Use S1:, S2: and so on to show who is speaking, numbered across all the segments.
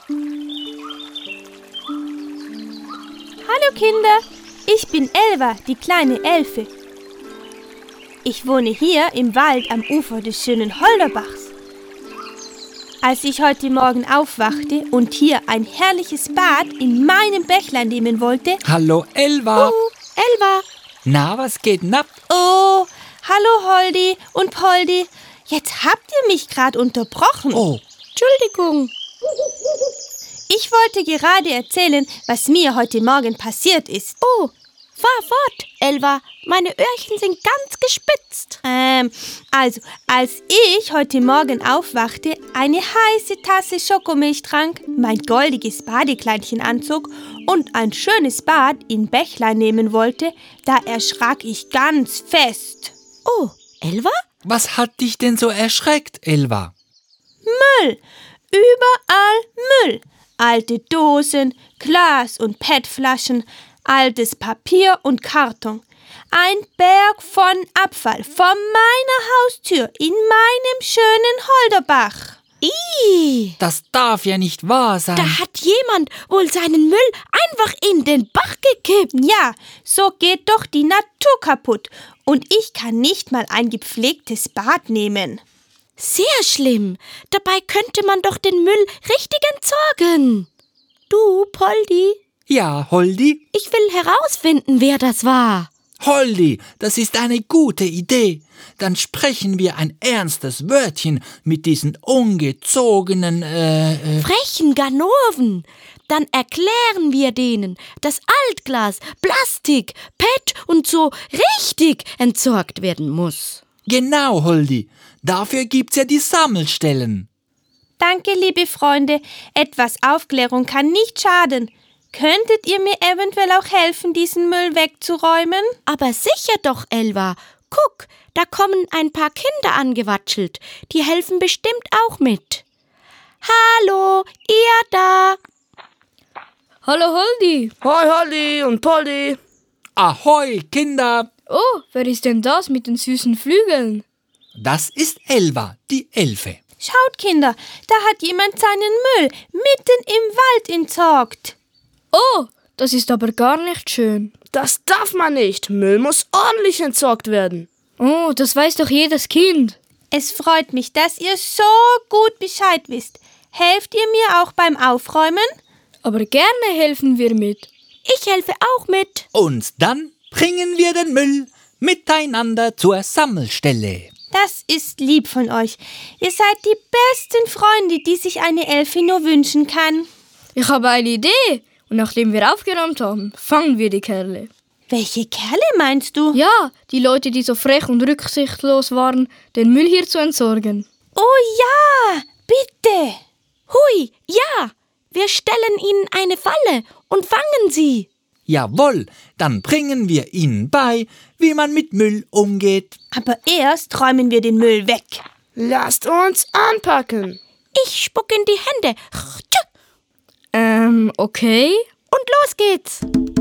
S1: Hallo Kinder, ich bin Elva, die kleine Elfe. Ich wohne hier im Wald am Ufer des schönen Holderbachs. Als ich heute Morgen aufwachte und hier ein herrliches Bad in meinem Bächlein nehmen wollte...
S2: Hallo Elva!
S1: Elva!
S2: Na, was geht denn ab?
S1: Oh, hallo Holdi und Poldi. Jetzt habt ihr mich gerade unterbrochen.
S2: Oh.
S1: Entschuldigung. Ich wollte gerade erzählen, was mir heute Morgen passiert ist.
S3: Oh, fahr fort, Elva. Meine Öhrchen sind ganz gespitzt.
S1: Also, als ich heute Morgen aufwachte, eine heiße Tasse Schokomilch trank, mein goldiges Badekleinchen anzog und ein schönes Bad in Bächlein nehmen wollte, da erschrak ich ganz fest.
S3: Oh, Elva?
S2: Was hat dich denn so erschreckt, Elva?
S1: Müll! Überall Müll! Alte Dosen, Glas- und PET-Flaschen, altes Papier und Karton. Ein Berg von Abfall vor meiner Haustür in meinem schönen Holderbach.
S3: Ih,
S2: Das darf ja nicht wahr sein.
S3: da hat jemand wohl seinen Müll einfach in den Bach gekippt.
S1: Ja, so geht doch die Natur kaputt. Und ich kann nicht mal ein gepflegtes Bad nehmen.
S3: Sehr schlimm. Dabei könnte man doch den Müll richtig entsorgen. Du, Poldi,
S2: Ja, Holdi?
S3: ich will herausfinden, wer das war.
S2: Holdi, das ist eine gute Idee. Dann sprechen wir ein ernstes Wörtchen mit diesen ungezogenen,
S3: Frechen Ganoven. Dann erklären wir denen, dass Altglas, Plastik, PET und so richtig entsorgt werden muss.
S2: Genau, Holdi. Dafür gibt's ja die Sammelstellen.
S1: Danke, liebe Freunde. Etwas Aufklärung kann nicht schaden. Könntet ihr mir eventuell auch helfen, diesen Müll wegzuräumen?
S3: Aber sicher doch, Elva. Guck, da kommen ein paar Kinder angewatschelt. Die helfen bestimmt auch mit. Hallo, ihr da?
S4: Hallo Holdi.
S5: Hoi Holdi und Poldi.
S2: Ahoi, Kinder!
S4: Oh, wer ist denn das mit den süßen Flügeln?
S2: Das ist Elva, die Elfe.
S1: Schaut, Kinder, da hat jemand seinen Müll mitten im Wald entsorgt.
S4: Oh, das ist aber gar nicht schön.
S5: Das darf man nicht. Müll muss ordentlich entsorgt werden.
S4: Oh, das weiß doch jedes Kind.
S1: Es freut mich, dass ihr so gut Bescheid wisst. Helft ihr mir auch beim Aufräumen?
S4: Aber gerne helfen wir mit.
S3: Ich helfe auch mit.
S2: Und dann bringen wir den Müll miteinander zur Sammelstelle.
S1: Das ist lieb von euch. Ihr seid die besten Freunde, die sich eine Elfe nur wünschen kann.
S4: Ich habe eine Idee. Und nachdem wir aufgeräumt haben, fangen wir die Kerle.
S1: Welche Kerle meinst du?
S4: Ja, die Leute, die so frech und rücksichtslos waren, den Müll hier zu entsorgen.
S1: Oh ja, bitte.
S3: Hui, ja, wir stellen ihnen eine Falle und fangen sie.
S2: Jawohl, dann bringen wir ihnen bei, wie man mit Müll umgeht.
S1: Aber erst räumen wir den Müll weg.
S5: Lasst uns anpacken.
S3: Ich spuck in die Hände.
S4: Okay.
S3: Und los geht's.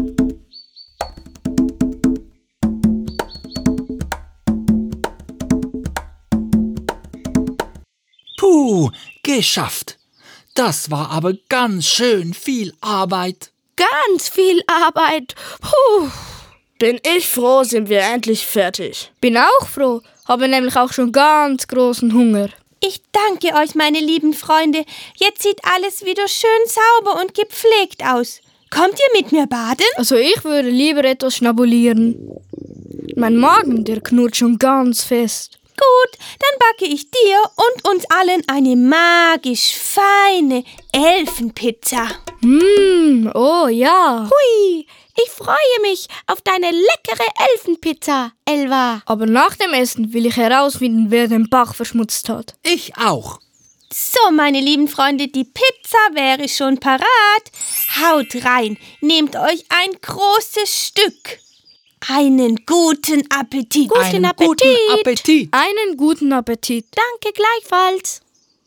S2: Puh, geschafft. Das war aber ganz schön viel Arbeit.
S3: Ganz viel Arbeit. Puh.
S5: Bin ich froh, sind wir endlich fertig.
S4: Bin auch froh, habe nämlich auch schon ganz großen Hunger.
S1: Ich danke euch, meine lieben Freunde. Jetzt sieht alles wieder schön sauber und gepflegt aus. Kommt ihr mit mir baden?
S4: Also ich würde lieber etwas schnabulieren. Mein Magen, der knurrt schon ganz fest.
S1: Gut, dann backe ich dir und uns allen eine magisch feine Elfenpizza.
S4: Oh ja.
S3: Hui, ich freue mich auf deine leckere Elfenpizza, Elva.
S4: Aber nach dem Essen will ich herausfinden, wer den Bach verschmutzt hat.
S2: Ich auch.
S1: So, meine lieben Freunde, die Pizza wäre schon parat. Haut rein, nehmt euch ein großes Stück. Einen guten Appetit.
S2: Einen guten Appetit.
S4: Einen guten Appetit.
S3: Danke gleichfalls.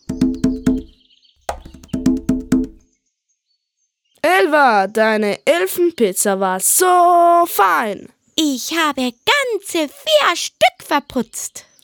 S5: Elva, deine Elfenpizza war so fein.
S3: Ich habe ganze 4 Stück verputzt.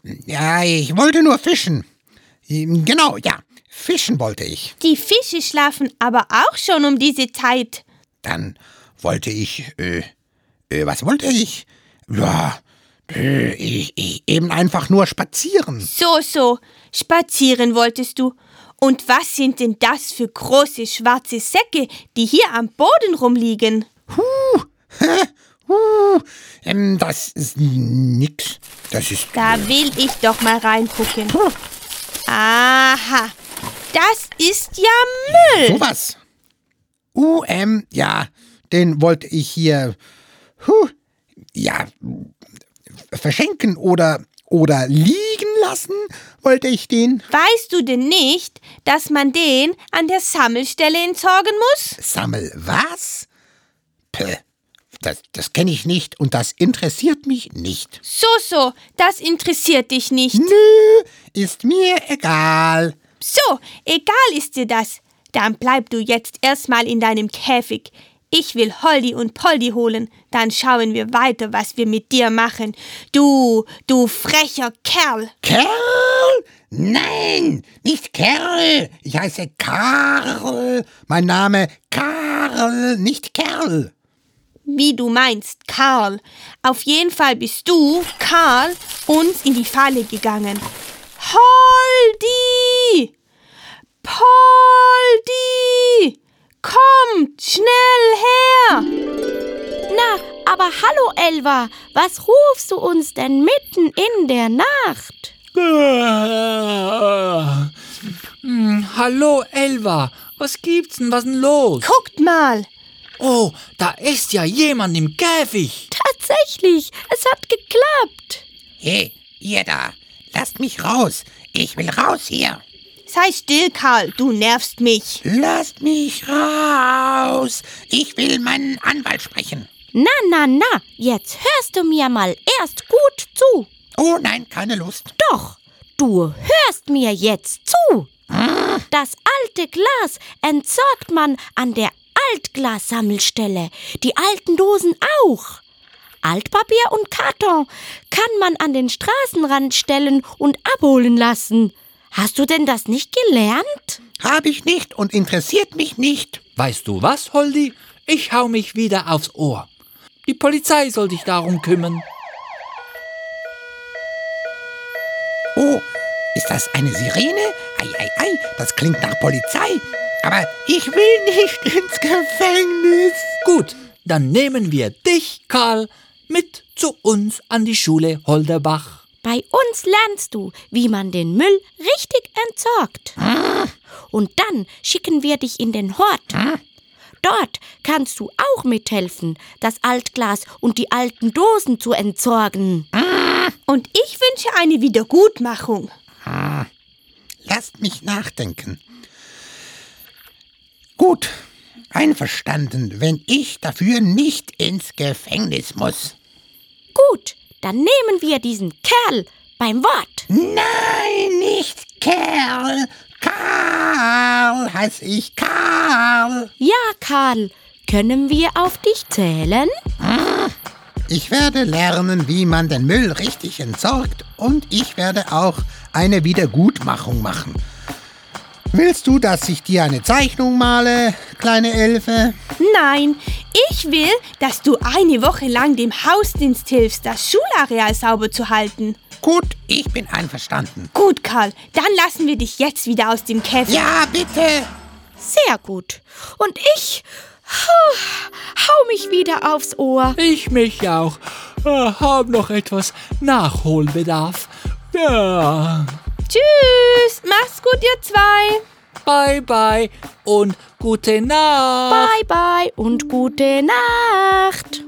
S6: Ja, ich wollte nur fischen. Genau, ja, fischen wollte ich.
S1: Die Fische schlafen aber auch schon um diese Zeit.
S6: Dann wollte ich, was wollte ich? Ja, ich eben einfach nur spazieren.
S1: So, spazieren wolltest du. Und was sind denn das für große schwarze Säcke, die hier am Boden rumliegen?
S6: Das ist nix. Das ist...
S1: Da will ich doch mal reingucken. Aha, das ist ja Müll.
S6: Sowas. Ja, den wollte ich hier, verschenken oder liegen lassen, wollte ich den.
S1: Weißt du denn nicht, dass man den an der Sammelstelle entsorgen muss?
S6: Sammel was? Das kenne ich nicht und das interessiert mich nicht.
S1: So, das interessiert dich nicht.
S6: Nö, ist mir egal.
S1: So, egal ist dir das. Dann bleib du jetzt erstmal in deinem Käfig. Ich will Holdi und Poldi holen. Dann schauen wir weiter, was wir mit dir machen. Du frecher Kerl.
S6: Kerl? Nein, nicht Kerl. Ich heiße Karl. Mein Name Karl, nicht Kerl.
S1: Wie du meinst, Karl. Auf jeden Fall bist du, Karl, uns in die Falle gegangen. Holdi! Poldi! Kommt schnell her!
S3: Na, aber hallo Elva, was rufst du uns denn mitten in der Nacht?
S2: Hallo Elva, was gibt's denn, was denn los?
S1: Guckt mal!
S2: Oh, da ist ja jemand im Käfig.
S3: Tatsächlich, es hat geklappt.
S6: Hey, ihr da, lasst mich raus. Ich will raus hier.
S1: Sei still, Karl, du nervst mich.
S6: Lasst mich raus. Ich will meinen Anwalt sprechen.
S3: Na, jetzt hörst du mir mal erst gut zu.
S6: Oh nein, keine Lust.
S3: Doch, du hörst mir jetzt zu. Das alte Glas entsorgt man an der Altglassammelstelle. Die alten Dosen auch. Altpapier und Karton kann man an den Straßenrand stellen und abholen lassen. Hast du denn das nicht gelernt?
S6: Hab ich nicht und interessiert mich nicht.
S2: Weißt du was, Holdi? Ich hau mich wieder aufs Ohr. Die Polizei soll sich darum kümmern.
S6: Oh, ist das eine Sirene? Ei, das klingt nach Polizei. Aber ich will nicht ins Gefängnis.
S2: Gut, dann nehmen wir dich, Karl, mit zu uns an die Schule Holderbach.
S3: Bei uns lernst du, wie man den Müll richtig entsorgt. Und dann schicken wir dich in den Hort. Dort kannst du auch mithelfen, das Altglas und die alten Dosen zu entsorgen.
S1: Und ich wünsche eine Wiedergutmachung.
S6: Lasst mich nachdenken. Gut, einverstanden, wenn ich dafür nicht ins Gefängnis muss.
S3: Gut, dann nehmen wir diesen Kerl beim Wort.
S6: Nein, nicht Kerl. Karl heiß ich, Karl.
S3: Ja, Karl, können wir auf dich zählen?
S6: Ich werde lernen, wie man den Müll richtig entsorgt und ich werde auch eine Wiedergutmachung machen. Willst du, dass ich dir eine Zeichnung male, kleine Elfe?
S1: Nein, ich will, dass du eine Woche lang dem Hausdienst hilfst, das Schulareal sauber zu halten.
S6: Gut, ich bin einverstanden.
S1: Gut, Karl, dann lassen wir dich jetzt wieder aus dem Käfig.
S6: Ja, bitte.
S3: Sehr gut. Und ich hau mich wieder aufs Ohr.
S2: Ich mich auch. Hab noch etwas Nachholbedarf. Ja.
S1: Tschüss, mach's gut, ihr zwei.
S2: Bye, bye und gute Nacht.
S3: Bye, bye und gute Nacht.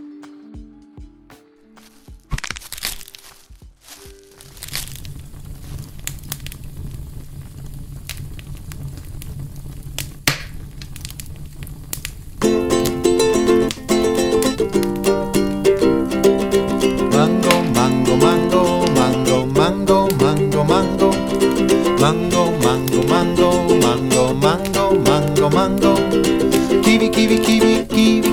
S7: Mango, mango, mango, mango, mango, mango, mango. Mango, mango, mango, mango, mango, mango, mango. Kiwi, kiwi, kiwi, kiwi,